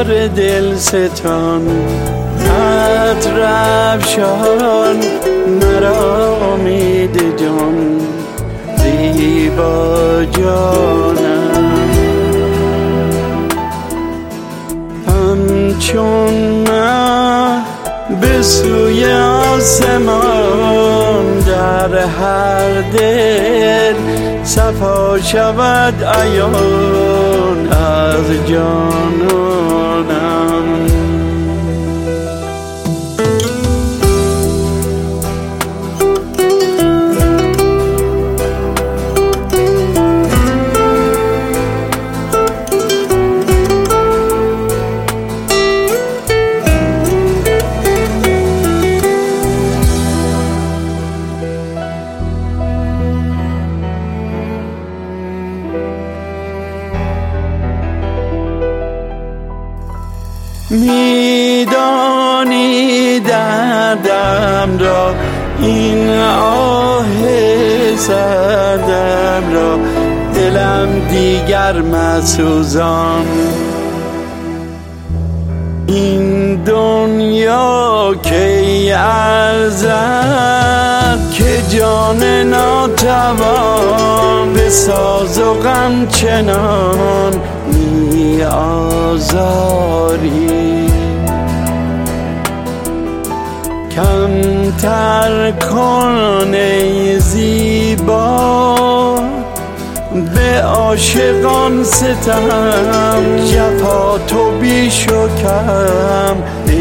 یار دل ستان عطر افشان مرا امید جان زیبا جانم همچون مه به سوی آسمان در هر دل صفا شود عیان از جانانم میدانی دردم را این آه سردم را دلم دیگر مسوزان این دنیا کی ارزد که جان ناتوان به ساز و غم چنان می آزاری کمتر کن ای زیبا به عاشقان ستم جفا تو بیش و کم